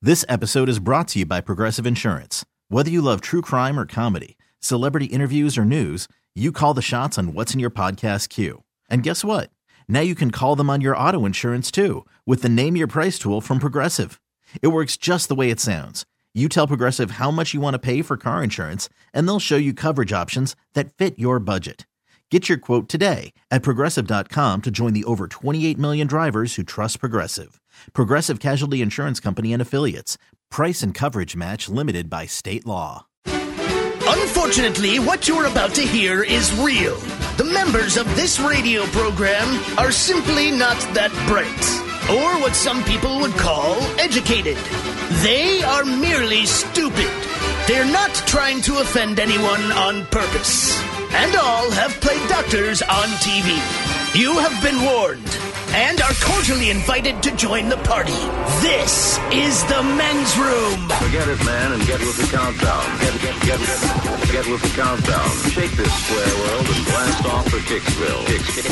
This episode is brought to you by Progressive Insurance. Whether you love true crime or comedy, celebrity interviews or news, you call the shots on what's in your podcast queue. And guess what? Now you can call them on your auto insurance too with the Name Your Price tool from Progressive. It works just the way it sounds. You tell Progressive how much you want to pay for car insurance, and they'll show you coverage options that fit your budget. Get your quote today at Progressive.com to join the over 28 million drivers who trust Progressive. Progressive Casualty Insurance Company and Affiliates. Price and coverage match limited by state law. Unfortunately, what you're about to hear is real. The members of this radio program are simply not that bright, or what some people would call educated. They are merely stupid. They're not trying to offend anyone on purpose. And all have played doctors on TV. You have been warned and are cordially invited to join the party. This is the men's room. Forget it, man, and get with the countdown. Get with the countdown. Shake this square world and blast off for Kicksville.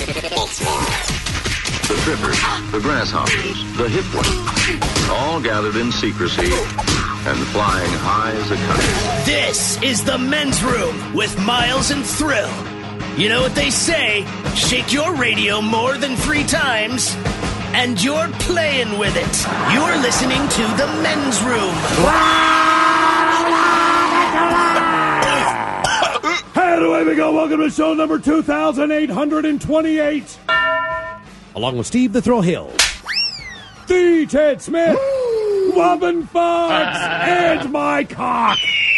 The trippers, the grasshoppers, the hip ones, all gathered in secrecy and flying high as a kite. This is the men's room with Miles and Thrill. You know what they say, shake your radio more than 3 times, and you're playing with it. You're listening to the men's room. And away we go. Welcome to show number 2,828. Along with Steve the Thrill Hill, the Ted Smith, Robin Fox, and my cock.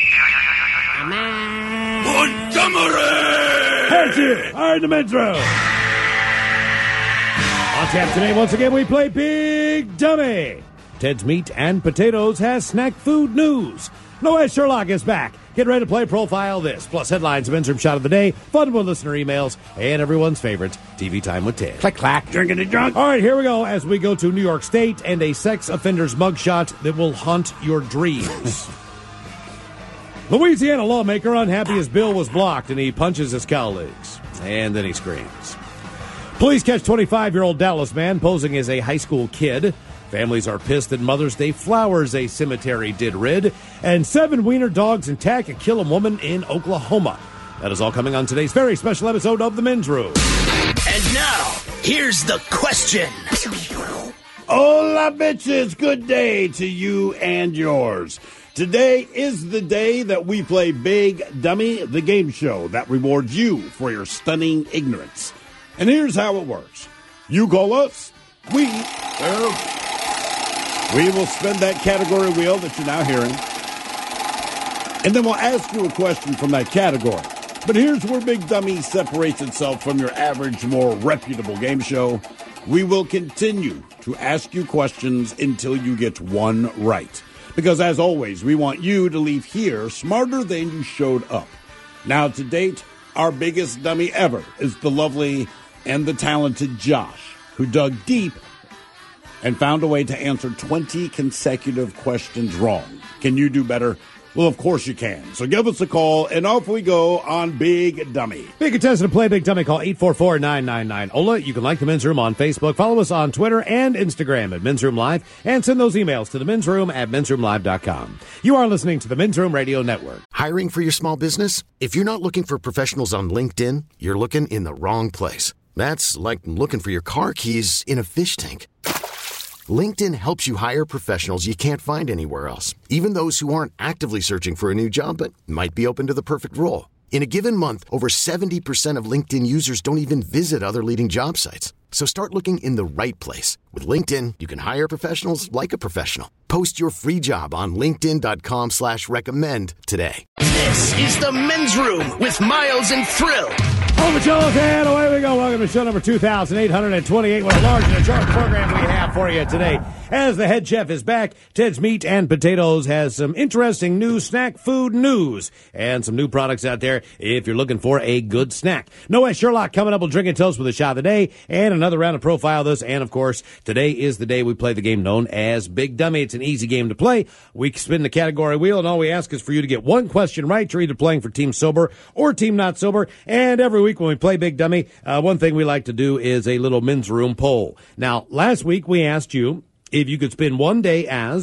Montgomery! Here's you. All right, the men's room. On tap today, once again, we play Big Dummy. Ted's Meat and Potatoes has snack food news. Noah Sherlock is back. Get ready to play Profile This, plus headlines, men's room shot of the day, fun with listener emails, and everyone's favorite, TV Time with Ted. Clack, clack, drinking and drunk. All right, here we go as we go to New York State and a sex offender's mugshot that will haunt your dreams. Louisiana lawmaker unhappy his bill was blocked, and he punches his colleagues. And then he screams. Police catch 25-year-old Dallas man posing as a high school kid. Families are pissed that Mother's Day flowers a cemetery did rid. And 7 wiener dogs attack and kill a woman in Oklahoma. That is all coming on today's very special episode of The Men's Room. And now, here's the question. Hola, bitches. Good day to you and yours. Today is the day that we play Big Dummy, the game show that rewards you for your stunning ignorance. And here's how it works. You call us, we will spin that category wheel that you're now hearing, and then we'll ask you a question from that category. But here's where Big Dummy separates itself from your average, more reputable game show. We will continue to ask you questions until you get one right. Because, as always, we want you to leave here smarter than you showed up. Now, to date, our biggest dummy ever is the lovely and the talented Josh, who dug deep and found a way to answer 20 consecutive questions wrong. Can you do better? Well, of course you can. So give us a call, and off we go on Big Dummy. Big contestant to play Big Dummy, call 844-999-OLA. You can like The Men's Room on Facebook. Follow us on Twitter and Instagram at Men's Room Live, and send those emails to the Men's Room at mensroomlive.com. You are listening to the Men's Room Radio Network. Hiring for your small business? If you're not looking for professionals on LinkedIn, you're looking in the wrong place. That's like looking for your car keys in a fish tank. LinkedIn helps you hire professionals you can't find anywhere else, even those who aren't actively searching for a new job but might be open to the perfect role. In a given month, over 70% of LinkedIn users don't even visit other leading job sites. So start looking in the right place. With LinkedIn, you can hire professionals like a professional. Post your free job on linkedin.com/recommend today. This is the men's room with Miles and Thrill. Over Joe's and away we go. Welcome to show number 2,828. What a large and a short program we have for you today. As the head chef is back, Ted's Meat and Potatoes has some interesting new snack food news and some new products out there if you're looking for a good snack. Noah Sherlock coming up will drink and toast with a shot of the day and another round of Profile This. And, of course, today is the day we play the game known as Big Dummy. It's an easy game to play. We spin the category wheel, and all we ask is for you to get one question right. You're either playing for Team Sober or Team Not Sober. And every week when we play Big Dummy, one thing we like to do is a little men's room poll. Now, last week we asked you if you could spend one day as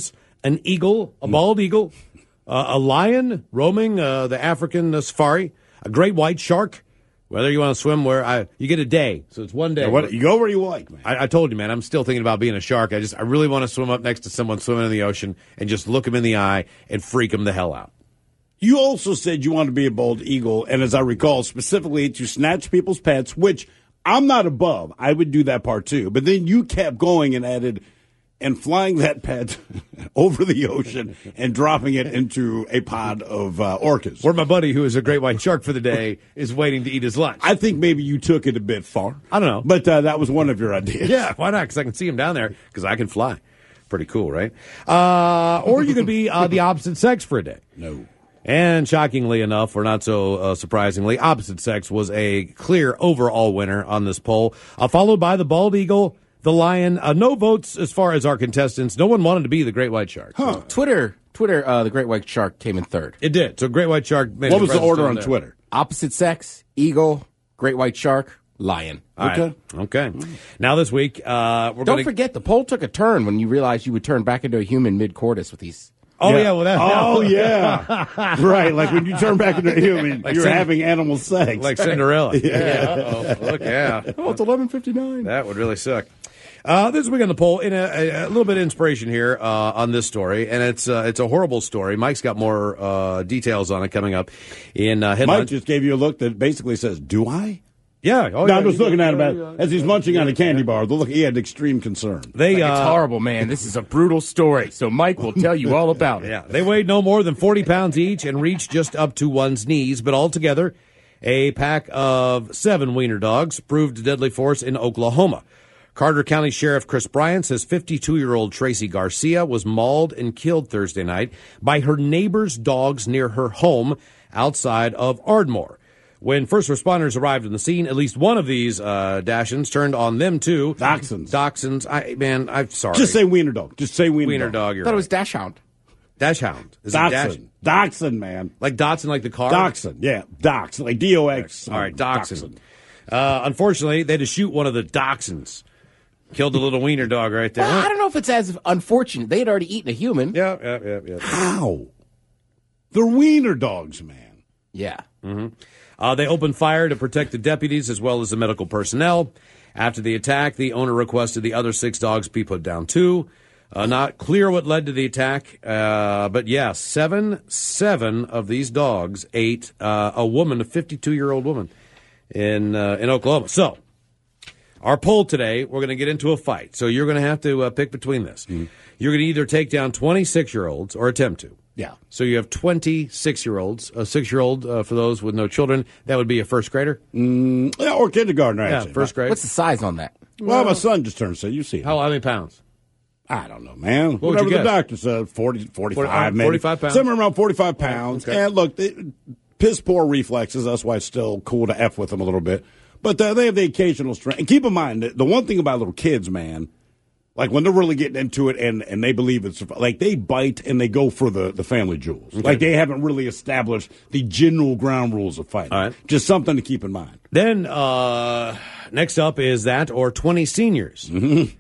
an eagle, a bald eagle, a lion roaming the African safari, a great white shark. Whether you want to swim you get a day, so it's one day. You go where you like, man. I told you, man, I'm still thinking about being a shark. I really want to swim up next to someone swimming in the ocean and just look them in the eye and freak them the hell out. You also said you want to be a bald eagle, and as I recall, specifically to snatch people's pets, which I'm not above. I would do that part too. But then you kept going and added, and flying that pet over the ocean and dropping it into a pod of orcas. Where my buddy, who is a great white shark for the day, is waiting to eat his lunch. I think maybe you took it a bit far. I don't know. But that was one of your ideas. Yeah, why not? Because I can see him down there because I can fly. Pretty cool, right? Or you could be the opposite sex for a day. No. And shockingly enough, or not so surprisingly, opposite sex was a clear overall winner on this poll, followed by the bald eagle, the lion. No votes as far as our contestants. No one wanted to be the great white shark. Huh. Twitter, the great white shark came in third. It did. So great white shark made What was the order on Twitter? Opposite sex, eagle, great white shark, lion. Okay. Now this week, Don't forget, the poll took a turn when you realized you would turn back into a human mid-coitus with these. Oh, yeah. Well, yeah. Right. Like when you turn back into a human, you're having animal sex. Like Cinderella. Yeah. Look, yeah. Oh, it's 11:59. That would really suck. This week on the poll, in a little bit of inspiration here on this story, and it's a horrible story. Mike's got more details on it coming up in headlines. Mike just gave you a look that basically says, "Do I?" Yeah. I'm just looking at him as he's munching on a candy bar. The look, he had extreme concern. It's horrible, man. This is a brutal story, so Mike will tell you all about it. Yeah, they weighed no more than 40 pounds each and reached just up to one's knees, but altogether, a pack of 7 wiener dogs proved a deadly force in Oklahoma. Carter County Sheriff Chris Bryant says 52-year-old Tracy Garcia was mauled and killed Thursday night by her neighbor's dogs near her home outside of Ardmore. When first responders arrived on the scene, at least one of these Dachshunds turned on them, too. Dachshunds. I'm sorry. Just say wiener dog. Just say wiener dog. I thought it was Dachshund. Dachshund. Is Dachshund. Dachshund, man. Like Dachshund, like the car? Dachshund, yeah. Dachshund, like D-O-X. All right, Dachshund. Unfortunately, they had to shoot one of the Dachshunds. Killed the little wiener dog right there. Well, I don't know if it's as unfortunate. They had already eaten a human. Yeah. How? They're wiener dogs, man. Yeah. Mm-hmm. They opened fire to protect the deputies as well as the medical personnel. After the attack, the owner requested the other 6 dogs be put down, too. Not clear what led to the attack, but yeah, seven of these dogs ate a woman, a 52-year-old woman in Oklahoma. So, our poll today, we're going to get into a fight. So you're going to have to pick between this. Mm-hmm. You're going to either take down 26-year-olds or attempt to. Yeah. So you have 26-year-olds. A 6-year-old, for those with no children, that would be a first grader? Yeah, or kindergartner, actually. Yeah, first grade. What's the size on that? Well, my son just turned 6. You see it. How many pounds? I don't know, man. What Whatever would you the guess? doctor said, 45 maybe. 45 pounds? Somewhere around 45 pounds. Okay. And look, piss poor reflexes. That's why it's still cool to F with them a little bit. But they have the occasional strength. And keep in mind, the one thing about little kids, man, like when they're really getting into it and they believe it's, like they bite and they go for the family jewels. Okay. Like they haven't really established the general ground rules of fighting. All right. Just something to keep in mind. Then next up is that or 20 seniors. Mm-hmm.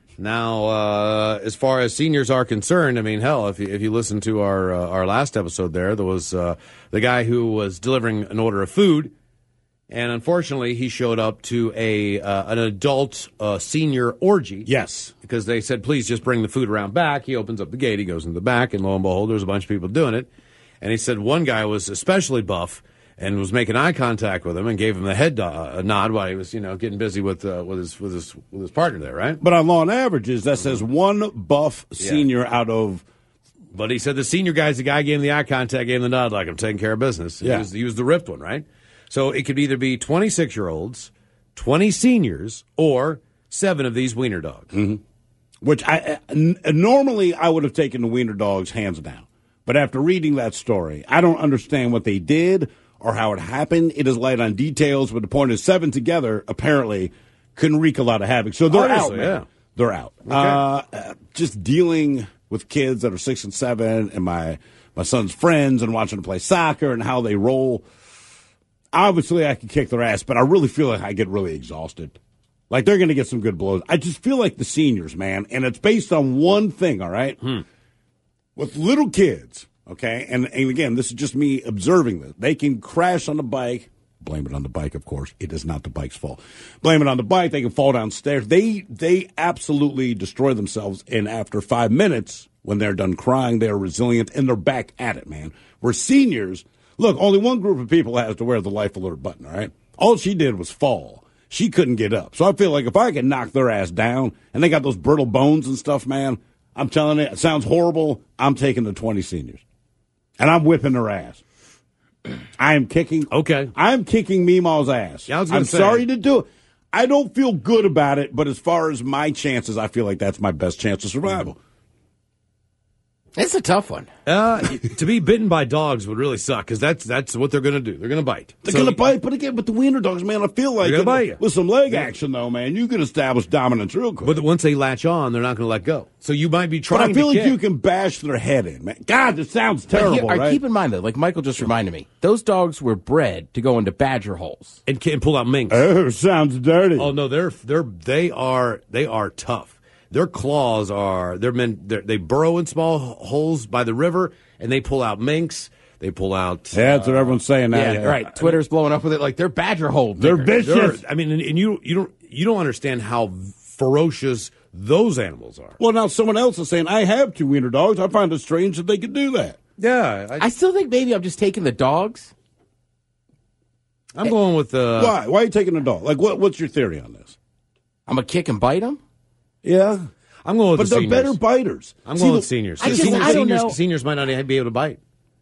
Now, as far as seniors are concerned, I mean, hell, if you listen to our last episode there was the guy who was delivering an order of food. And unfortunately, he showed up to an adult senior orgy. Yes. Because they said, please just bring the food around back. He opens up the gate. He goes in the back. And lo and behold, there's a bunch of people doing it. And he said one guy was especially buff and was making eye contact with him and gave him the head nod while he was, getting busy with his partner there, right? But on law and averages, that says one buff senior out of. But he said the senior guy's the guy gave him the eye contact, gave him the nod like I'm taking care of business. Yeah. He was the ripped one, right? So it could either be 26-year-olds, 20 seniors, or 7 of these wiener dogs. Mm-hmm. Which normally I would have taken the wiener dogs hands down. But after reading that story, I don't understand what they did or how it happened. It is light on details, but the point is 7 together apparently can wreak a lot of havoc. So they're out, man. Yeah. They're out. Okay. Just dealing with kids that are 6 and 7 and my son's friends and watching them play soccer and how they roll. Obviously, I can kick their ass, but I really feel like I get really exhausted. Like, they're going to get some good blows. I just feel like the seniors, man, and it's based on one thing, all right? with little kids, okay, and again, this is just me observing this. They can crash on the bike. Blame it on the bike, of course. It is not the bike's fault. Blame it on the bike. They can fall downstairs. They absolutely destroy themselves. And after 5 minutes, when they're done crying, they are resilient and they're back at it, man. We're seniors. Look, only one group of people has to wear the life alert button, all right? All she did was fall. She couldn't get up. So I feel like if I can knock their ass down and they got those brittle bones and stuff, man, I'm telling you, it sounds horrible. I'm taking the 20 seniors. And I'm whipping their ass. I am kicking. Okay. I'm kicking Meemaw's ass. Yeah, I'm sorry to do it. I don't feel good about it, but as far as my chances, I feel like that's my best chance of survival. It's a tough one. To be bitten by dogs would really suck because that's what they're going to do. They're going to bite. They're going to bite, but again, with the wiener dogs, man, I feel like They're gonna bite you. with some leg action, though, man, you can establish dominance real quick. But once they latch on, they're not going to let go. So you might be trying But I feel to like kick. you can bash their head in, man. God, this sounds terrible, Here, right? Keep in mind, though, like Michael just reminded me, those dogs were bred to go into badger holes. and pull out minks. Oh, sounds dirty. Oh no, they are tough. Their claws are they burrow in small holes by the river and they pull out minks. They pull out. Yeah, that's what everyone's saying now. Yeah, right. Twitter's blowing up with it like they're badger hole. They're diggers. vicious. I mean, and you don't understand how ferocious those animals are. Well, now someone else is saying, I have 2 wiener dogs. I find it strange that they could do that. Yeah, I still think maybe I'm just taking the dogs. I'm going with Why? Why are you taking a dog? Like, what's your theory on this? I'm going to kick and bite them. Yeah. I'm going with But the they're seniors. better biters. I'm going with seniors. I don't know. Seniors might not be able to bite.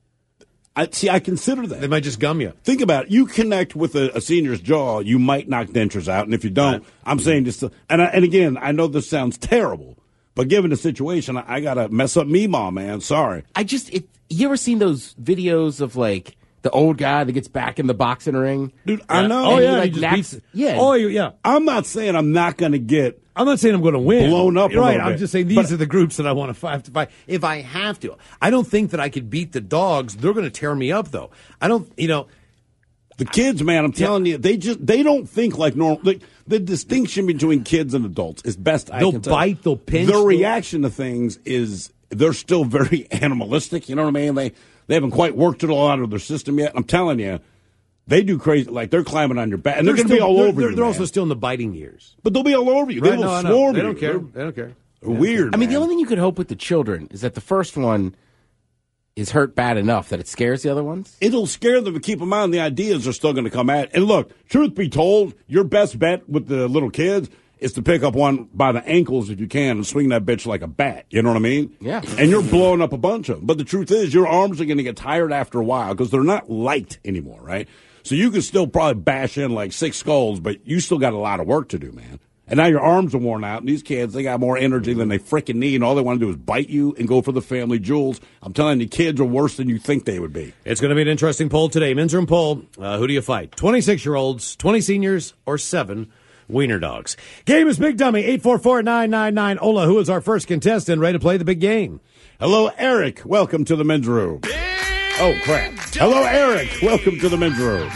I consider that. They might just gum you. Think about it. You connect with a senior's jaw, you might knock dentures out. And if you don't, I'm saying just and again, I know this sounds terrible, but given the situation, I got to mess up Meemaw, man. Sorry. You ever seen those videos of like the old guy that gets back in the boxing ring? Dude, I know. Oh And he, yeah, like, he just knacks- beats. yeah. Oh yeah. I'm not saying I'm not going to get I'm not saying I'm going to win. Blown up a Right. little I'm bit. just saying these are the groups that I want to fight. If I have to, I don't think that I could beat the dogs. They're going to tear me up, though. I don't. the kids, man. I'm telling you, they don't think like normal. The distinction between kids and adults is best. They'll I can tell. bite, they'll pinch, Their they'll- reaction to things is they're still very animalistic. You know what I mean? They haven't quite worked it all out of their system yet. I'm telling you. They do crazy, like they're climbing on your back, and they're going to be all over you. They're also man. still in the biting years. But they'll be all over you. Right? They will No, I know. swarm They you. don't care. They don't care. They're weird. I mean, the man. only thing you could hope with the children is that the first one is hurt bad enough that it scares the other ones. It'll scare them, but keep in mind the ideas are still going to come at. And look, truth be told, your best bet with the little kids is to pick up one by the ankles if you can and swing that bitch like a bat. You know what I mean? Yeah. And you're blowing up a bunch of them. But the truth is, your arms are going to get tired after a while because they're not light anymore, right? So you can still probably bash in like 6 skulls, but you still got a lot of work to do, man. And now your arms are worn out, and these kids, they got more energy than they freaking need, and all they want to do is bite you and go for the family jewels. I'm telling you, kids are worse than you think they would be. It's going to be an interesting poll today. Men's room poll. Who do you fight? 26-year-olds, 20 seniors, or 7 wiener dogs? Game is Big Dummy. 844-999. Ola, who is our first contestant, ready to play the big game? Hello, Eric. Welcome to the men's room. Oh, crap. Hello, Eric. Welcome to the men's room.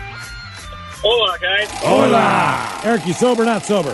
Hola, guys. Hola. Eric, you sober, not sober?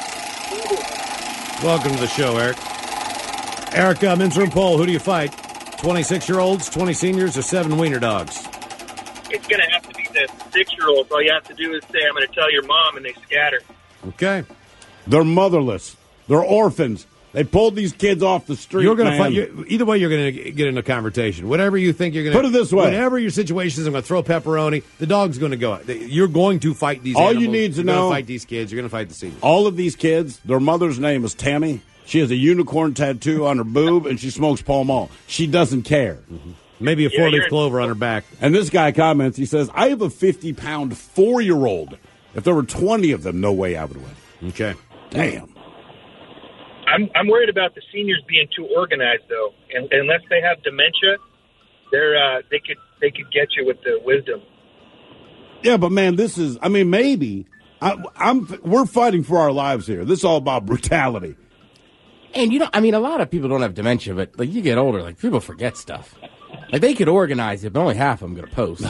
Welcome to the show, Eric. Eric, men's room poll. Who do you fight? 26-year-olds, 20 seniors, or 7 wiener dogs? It's going to have to be the 6-year-olds. All you have to do is say, I'm going to tell your mom, and they scatter. Okay. They're motherless. They're orphans. They pulled these kids off the street. You're going to man. fight. Either way, you're going to get in a conversation. Whatever you think you're going to Put it this way. Whatever your situation is, I'm going to throw pepperoni. The dog's going to go. You're going to fight these All animals. you need to You're know- going to fight these kids. You're going to fight the seniors. All of these kids, their mother's name is Tammy. She has a unicorn tattoo on her boob, and she smokes Pall Mall. She doesn't care. Maybe a Yeah, four-leaf you're- clover on her back. And this guy comments, he says, I have a 50-pound 4-year-old. If there were 20 of them, no way I would win. Okay. Damn. I'm worried about the seniors being too organized, though. And unless they have dementia, they could get you with the wisdom. Yeah, but man, this is, I mean, maybe. We're fighting for our lives here. This is all about brutality. And a lot of people don't have dementia, but like you get older, like people forget stuff. Like they could organize it, but only half of them going to post.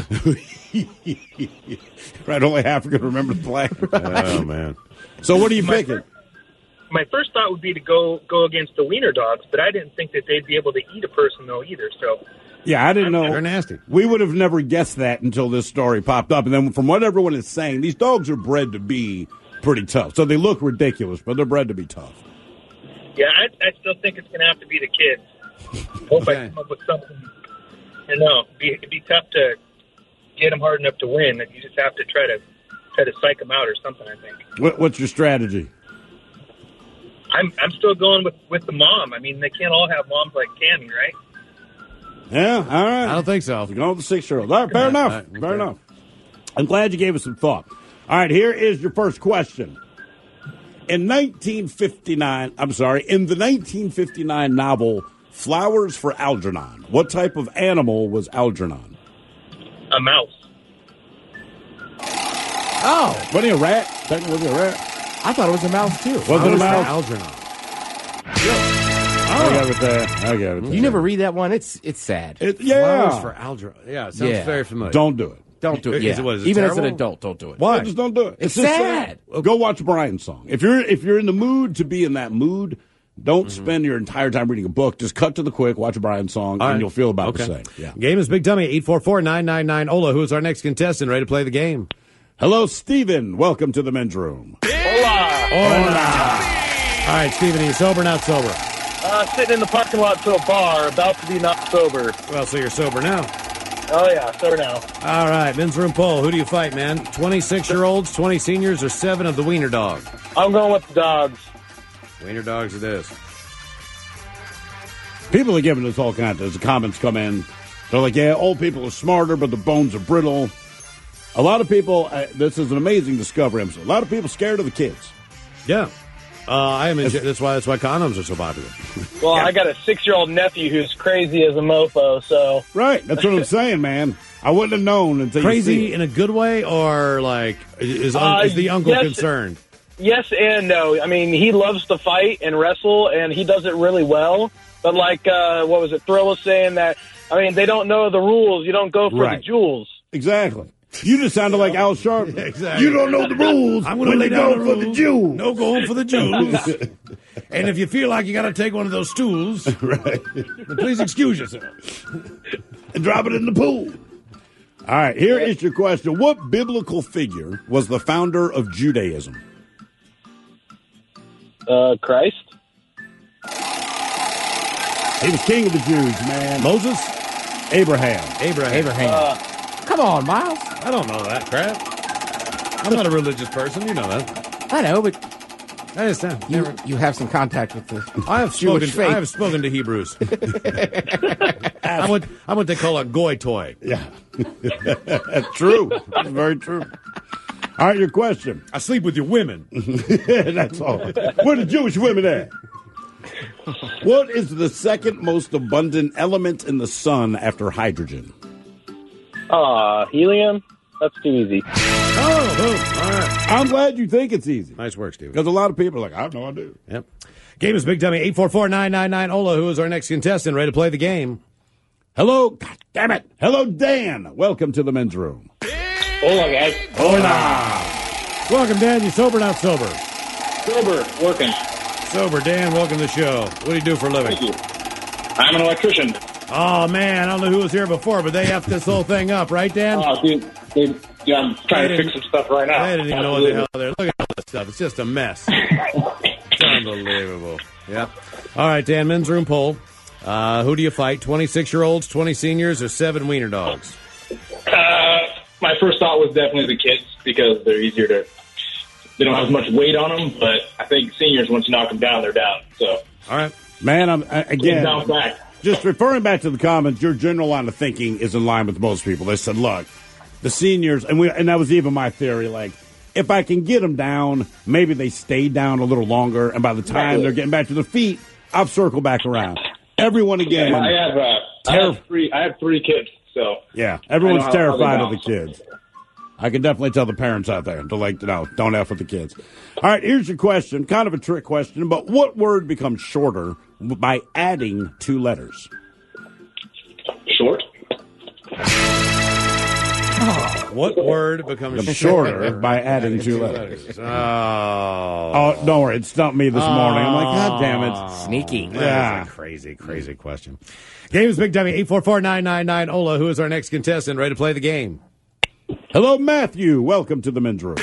Right, only half are going to remember the play. Oh, man. So what are you picking? my first thought would be to go against the wiener dogs, but I didn't think that they'd be able to eat a person though either. So Yeah, I didn't know. They're nasty. We would have never guessed that until this story popped up. And then from what everyone is saying, these dogs are bred to be pretty tough. So they look ridiculous, but they're bred to be tough. yeah, I still think it's going to have to be the kids. Hope I come up with something. You know, it'd be tough to get them hard enough to win. You just have to try to psych them out or something. I think. What's your strategy? I'm still going with the mom. I mean, they can't all have moms like Tammy, right? Yeah, all right. I don't think so. You're going with the 6-year-old. All right, fair enough. Okay. Fair enough. I'm glad you gave us some thought. All right, here is your first question. In the 1959 novel Flowers for Algernon, what type of animal was Algernon? A mouse. Oh, Wasn't he a rat? Technically, was he a rat? I thought it was a mouse too. Was it a mouse? Algernon. I got it there. I got it there. You never read that one? It's sad. Yeah. Flowers for Algernon. Yeah, it sounds Yeah. very familiar. Don't do it. Don't do it. Is Yeah. it Even as an terrible? adult, don't do it. Why? Just don't do it. It's just sad. Go watch Brian's song. If you're in the mood to be in that mood, don't Mm-hmm. spend your entire time reading a book. Just cut to the quick, watch a Brian song, All and right. you'll feel about Okay. the same. Yeah. Game is Big Dummy, 844-999-OLA. Who's our next contestant? Ready to play the game? Hello, Steven. Welcome to the men's room. All right, Steven, are you sober or not sober? Sitting in the parking lot to a bar, about to be not sober. Well, so you're sober now. Oh, yeah, sober now. All right, men's room poll. Who do you fight, man? 26-year-olds, 20 seniors, or 7 of the wiener dog? I'm going with the dogs. Wiener dogs it is. People are giving us all kinds of comments come in. They're like, yeah, old people are smarter, but the bones are brittle. A lot of people, this is an amazing discovery. A lot of people scared of the kids. Yeah. I am. That's why condoms are so popular. Well, I got a 6-year-old nephew who's crazy as a mofo, so... Right. That's what I'm saying, man. I wouldn't have known until you see Crazy it. in a good way, or like is the uncle yes. concerned? Yes and no. I mean, he loves to fight and wrestle, and he does it really well. But like, what was it? Thrill was saying that, I mean, they don't know the rules. You don't go for Right. the jewels. Exactly. You just sounded like Al Sharpton. Exactly. You don't know the rules. I'm going to when lay you down go the for the rules. Jew. No going for the Jews. And if you feel like you got to take one of those stools, Right. then please excuse yourself. And drop it in the pool. All right, here is your question. What biblical figure was the founder of Judaism? Christ? He was king of the Jews, man. Moses? Abraham. Abraham. Come on, Miles. I don't know that crap. I'm not a religious person. You know that. I know, but I understand. you have some contact with the I have Jewish spoken. faith. I have spoken to Hebrews. I'm what they call a goy toy. Yeah. That's true. That's very true. All right, your question. I sleep with your women. That's all. Where the Jewish women at? What is the second most abundant element in the sun after hydrogen? Helium? That's too easy. Oh, boom. All right. I'm glad you think it's easy. Nice work, Steve. Because a lot of people are like, I have no idea. Yep. Game is Big Dummy, 844-999-OLA. Who is our next contestant? Ready to play the game? Hello. God damn it. Hello, Dan. Welcome to the men's room. Hola, guys. Hola. Welcome, Dan. You sober or not sober? Sober, working. Sober, Dan. Welcome to the show. What do you do for a living? Thank you. I'm an electrician. Oh, man. I don't know who was here before, but they effed this whole thing up, right, Dan? Dude, I'm trying to fix some stuff right now. They didn't even know what the hell they're. Look at all this stuff. It's just a mess. It's unbelievable. Yep. All right, Dan, men's room poll. Who do you fight? 26-year-olds, 20 seniors, or 7 wiener dogs? My first thought was definitely the kids because they're easier to. They don't have as much weight on them, but I think seniors, once you knock them down, they're down. So, all right, man. Again, bounce back. Just referring back to the comments, your general line of thinking is in line with most people. They said, "Look, the seniors," and that was even my theory. Like, if I can get them down, maybe they stay down a little longer, and by the time they're getting back to their feet, I'll circle back around. Everyone again. I have 3 kids, so yeah, everyone's how they terrified of the bounce. kids. I can definitely tell the parents out there to don't F with the kids. All right, here's your question. Kind of a trick question, but what word becomes shorter by adding 2 letters? Short. Oh. What word becomes shorter by adding 2 letters? Oh, don't worry. It stumped me this morning. I'm like, God damn it. Sneaky. That's a crazy, crazy question. Game is Big Dummy, 844-999-OLA. Who is our next contestant? Ready to play the game? Hello, Matthew. Welcome to the men's room. Big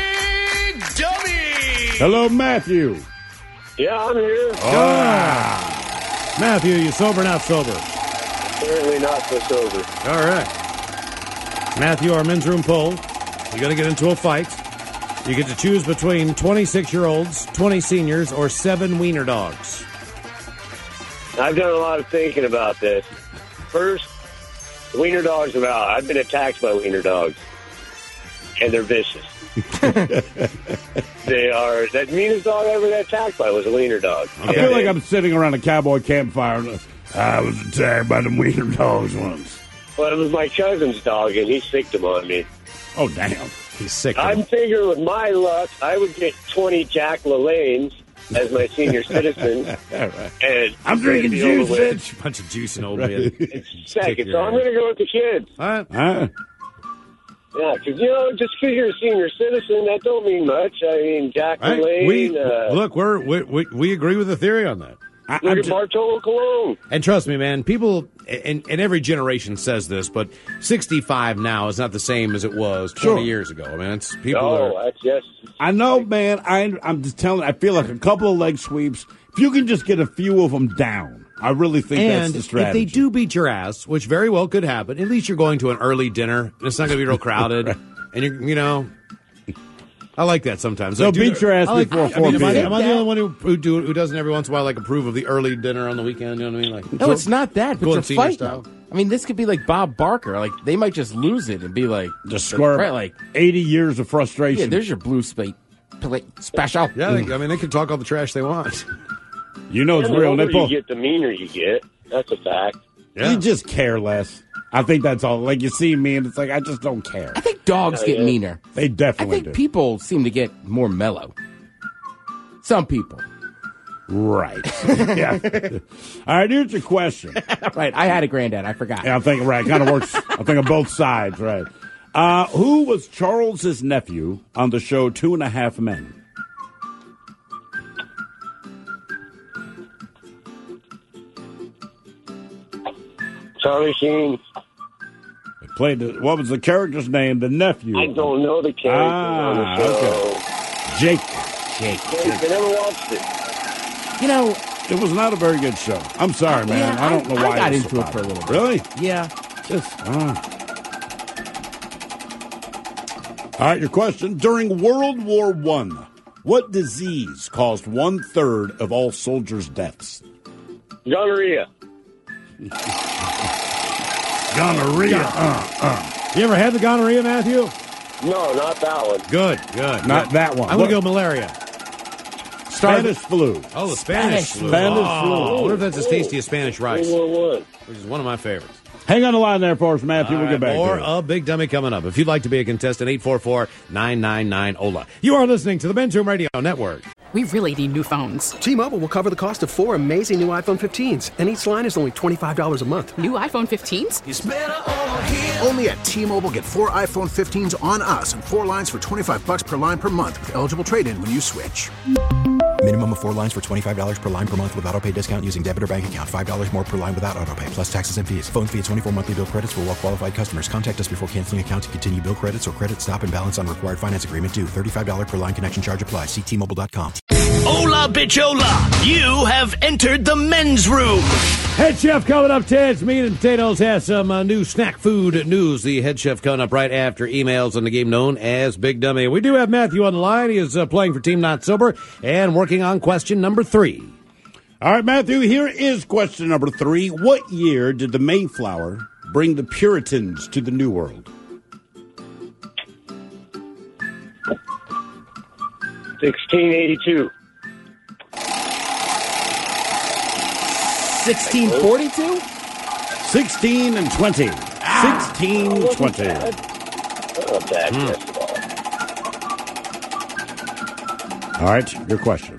Dummy! Hello, Matthew. Yeah, I'm here. Matthew, you sober or not sober? Apparently not so sober. All right. Matthew, our men's room poll. You're going to get into a fight. You get to choose between 26-year-olds, 20 seniors, or 7 wiener dogs. I've done a lot of thinking about this. First, wiener dogs are out. I've been attacked by wiener dogs, and they're vicious. They are. That meanest dog I ever got attacked by was a wiener dog. I feel like I'm sitting around a cowboy campfire. And I was attacked by the wiener dogs once. Well, it was my cousin's dog, and he sicked him on me. Oh, damn. He's sick. I'm figuring with my luck, I would get 20 Jack LaLannes as my senior citizen. Right. And I'm drinking juice, bitch. Bunch of juice and old men. Second, so I'm going to go with the kids. All right. Yeah, because, just because you're a senior citizen, that don't mean much. I mean, Jack LaLanne. Look, we agree with the theory on that. Look at Bartolo Colon. And trust me, man, people, and every generation says this, but 65 now is not the same as it was 20 years ago. I mean, it's people that's just... I know, man. I'm just telling you, I feel like a couple of leg sweeps, if you can just get a few of them down, I really think that's the strategy. And if they do beat your ass, which very well could happen, at least you're going to an early dinner. It's not going to be real crowded. Right. And I like that sometimes. They'll beat your ass before 4 p.m. Am I the only one who doesn't every once in a while approve of the early dinner on the weekend? You know what I mean? No, it's not that. But it's a fight. Style. I mean, this could be like Bob Barker. Like, they might just lose it and be like... Just square 80 years of frustration. Yeah, there's your blue plate special. Yeah, they can talk all the trash they want. It's real. The older you get, the meaner you get. That's a fact. Yeah. You just care less. I think that's all. Like, you see me, and it's like, I just don't care. I think dogs get meaner. They definitely do. People seem to get more mellow. Some people. Right. Yeah. All right, here's your question. Right. I had a granddad. I forgot. Yeah, I think, right. Kind of works. I think on both sides, right. Who was Charles's nephew on the show 2.5 Men? Charlie Sheen. Played what was the character's name? The nephew. I don't know the character on the show. Okay. Jake. I never watched it. It was not a very good show. I'm sorry, man. Yeah, I don't know why I got it was into so it for a little bit. Really? Yeah. All right, your question. During World War I, what disease caused 1/3 of all soldiers' deaths? Gonorrhea. Gonorrhea. You ever had the gonorrhea, Matthew? No, not that one. Good. Not that one. I'm going to go malaria. Spanish flu. Oh, the Spanish flu. Spanish flu. I wonder if that's as tasty as Spanish rice, World War I. which is one of my favorites. Hang on the line there for us, Matthew. We'll get back more to it. of Big Dummy coming up. If you'd like to be a contestant, 844-999-OLA. You are listening to the Men's Room Radio Network. We really need new phones. T-Mobile will cover the cost of 4 amazing new iPhone 15s, and each line is only $25 a month. New iPhone 15s? It's better over here. Only at T-Mobile, get 4 iPhone 15s on us and 4 lines for $25 per line per month with eligible trade-in when you switch. Minimum of 4 lines for $25 per line per month with autopay discount using debit or bank account. $5 more per line without autopay, plus taxes and fees. Phone fee at 24 monthly bill credits for well-qualified customers. Contact us before canceling account to continue bill credits or credit stop and balance on required finance agreement due. $35 per line connection charge applies. See T-Mobile.com. Hola, bichola. You have entered the men's room. Head Chef coming up, Ted's Meat and Potatoes has some new snack food news. The Head Chef coming up right after emails on the game known as Big Dummy. We do have Matthew on the line. He is playing for Team Not Sober and working on question number 3. All right, Matthew, here is question number 3. What year did the Mayflower bring the Puritans to the New World? 1682. 1642? 16 and 20. 1620. All right, your question.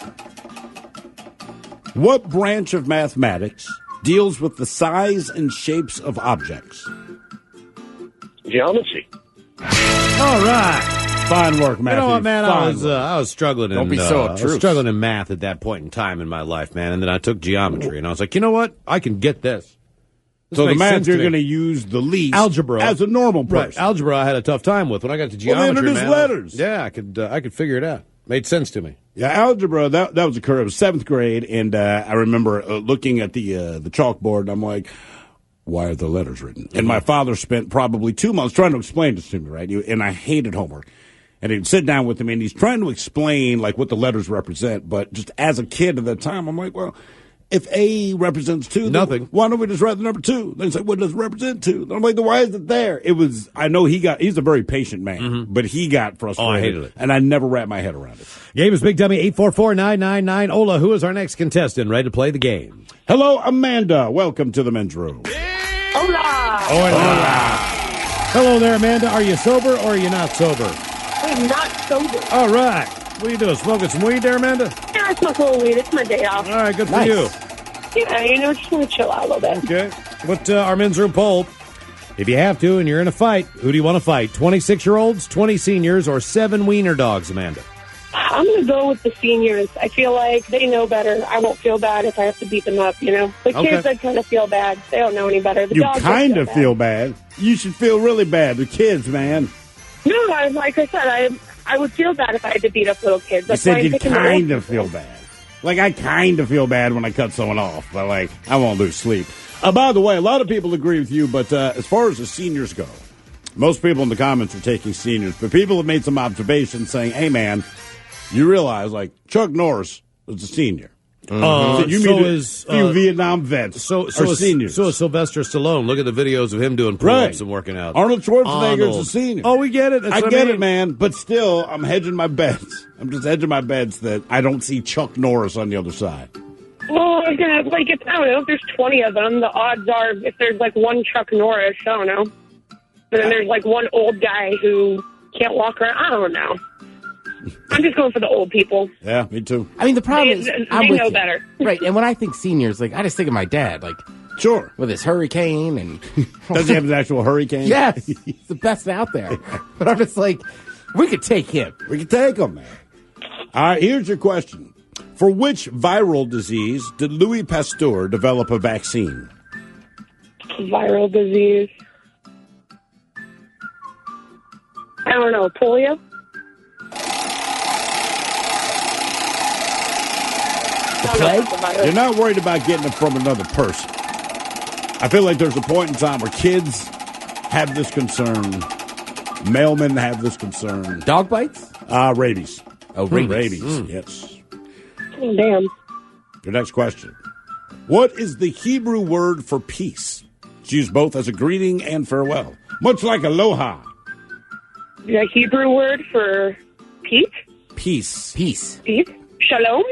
What branch of mathematics deals with the size and shapes of objects? Geometry. All right. Fine work, Matthew. You know what, man? Fine I was struggling. Don't be so I was obtruse. struggling in math at that point in time in my life, man. And then I took geometry, and I was like, you know what? I can get this. So the makes math sense you're to me. going to use the least Algebra as a normal person. Right. Algebra I had a tough time with. When I got to Well, they geometry, introduced man, letters. Yeah, I could figure it out. Made sense to me. Yeah, algebra, that was a curve. It was 7th grade, and I remember looking at the chalkboard, and I'm like, why are the letters written? And my father spent probably 2 months trying to explain this to me, right? And I hated homework. And he'd sit down with me, and he's trying to explain, like, what the letters represent. But just as a kid at that time, I'm like, well, if A represents 2, Nothing. Why don't we just write the number 2? They say, what does it represent 2? And I'm like, why is it there? I know he's a very patient man, but he got frustrated. Oh, I hated it. And I never wrapped my head around it. Game is Big Dummy 844-999-OLA. Who is our next contestant ready to play the game? Hello, Amanda. Welcome to the men's room. Hola! Hola. Hello there, Amanda. Are you sober or are you not sober? I'm not sober. All right. What are you doing? Smoking some weed there, Amanda? Yeah, I smoke a little weed. It's my day off. All right, good for Nice. you. Yeah, just want to chill out a little bit. Okay. What our men's room poll? If you have to and you're in a fight, who do you want to fight? 26-year-olds, 20 seniors, or 7 wiener dogs, Amanda? I'm going to go with the seniors. I feel like they know better. I won't feel bad if I have to beat them up, you know? The kids, I kind of feel bad. They don't know any better. The You dogs kind I of feel bad. You should feel really bad. The kids, man. No, like I said, I would feel bad if I had to beat up little kids. You That's why said I'm you picking the kind old of feel bad. Like, I kind of feel bad when I cut someone off, but, like, I won't lose sleep. By the way, a lot of people agree with you, but as far as the seniors go, most people in the comments are taking seniors, but people have made some observations saying, hey, man, you realize, like, Chuck Norris was a senior. So you mean a few Vietnam vets are seniors. So is Sylvester Stallone. Look at the videos of him doing pull-ups and working out. Arnold Schwarzenegger's a senior. Oh, we get it. That's I what get mean. it, man. But still, I'm hedging my bets. I'm just hedging my bets that I don't see Chuck Norris on the other side. Well, I don't know, if there's 20 of them, the odds are if there's, like, one Chuck Norris, I don't know. And then there's, like, one old guy who can't walk around. I don't know. I'm just going for the old people. Yeah, me too. I mean, the problem is, I'm they with know you. better. Right, and when I think seniors, like, I just think of my dad, like, sure, with his hurricane and does he have his actual hurricane? Yes, he's the best out there. But I'm just like, we could take him. We could take him, man. All right, here's your question: for which viral disease did Louis Pasteur develop a vaccine? Viral disease. I don't know, polio? You're not worried about getting it from another person. I feel like there's a point in time where kids have this concern. Mailmen have this concern. Dog bites? Rabies. Oh, rabies. Yes. Oh, damn. Your next question. What is the Hebrew word for peace? It's used both as a greeting and farewell. Much like aloha. The Hebrew word for peace? Peace. Peace. Peace? Shalom?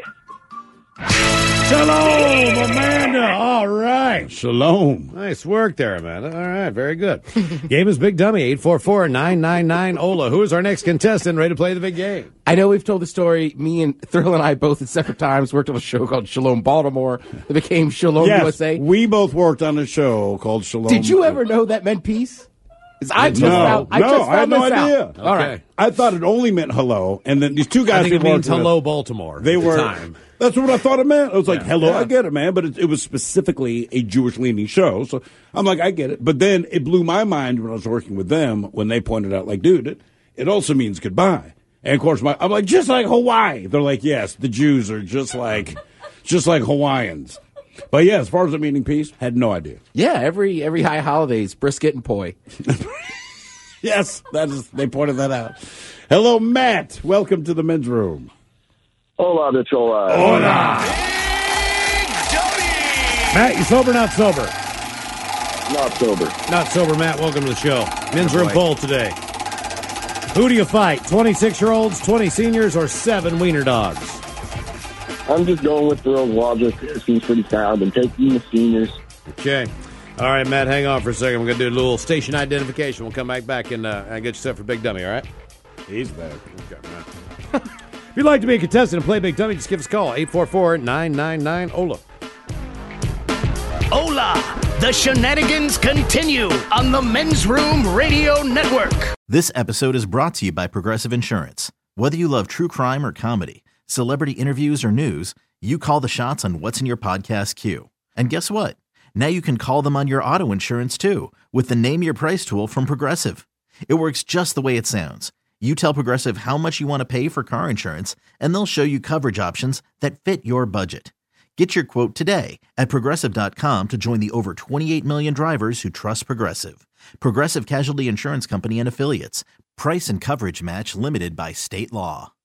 Shalom, Amanda. All right. Shalom. Nice work there, Amanda. All right, very good. Game is Big Dummy, 844-999-OLA. Who is our next contestant ready to play the big game? I know we've told the story. Me and Thrill and I both at separate times worked on a show called Shalom Baltimore. It became Shalom Yes, USA. we both worked on a show called Shalom. Did you ever know that meant peace? I just No, found, I just I had found no this idea. out. All right. I thought it only meant hello, and then these two I guys think it who means worked with hello, us, Baltimore. They at the were. time. That's what I thought it meant. I was like, hello, Yeah. I get it, man. But it was specifically a Jewish-leaning show. So I'm like, I get it. But then it blew my mind when I was working with them when they pointed out, like, dude, it also means goodbye. And, of course, I'm like, just like Hawaii. They're like, yes, the Jews are just like Hawaiians. But, yeah, as far as the meaning peace, had no idea. Yeah, every high holidays, brisket and poi. Yes, they pointed that out. Hello, Matt. Welcome to the men's room. Hola, Mitchell. Hola. Matt, you sober or not sober? Not sober. Not sober, Matt. Welcome to the show. Men's Good room boy. poll today. Who do you fight? 26-year-olds, 20 seniors, or 7 wiener dogs? I'm just going with the old logic. It seems pretty sound. I'm taking the seniors. Okay. All right, Matt, hang on for a second. We're going to do a little station identification. We'll come back and get you set for Big Dummy, all right? He's back. Okay, Matt. If you'd like to be a contestant and play Big Dummy, just give us a call, 844-999-OLA. Hola! The shenanigans continue on the Men's Room Radio Network. This episode is brought to you by Progressive Insurance. Whether you love true crime or comedy, celebrity interviews or news, you call the shots on what's in your podcast queue. And guess what? Now you can call them on your auto insurance too with the Name Your Price tool from Progressive. It works just the way it sounds. You tell Progressive how much you want to pay for car insurance, and they'll show you coverage options that fit your budget. Get your quote today at Progressive.com to join the over 28 million drivers who trust Progressive. Progressive Casualty Insurance Company and Affiliates. Price and coverage match limited by state law.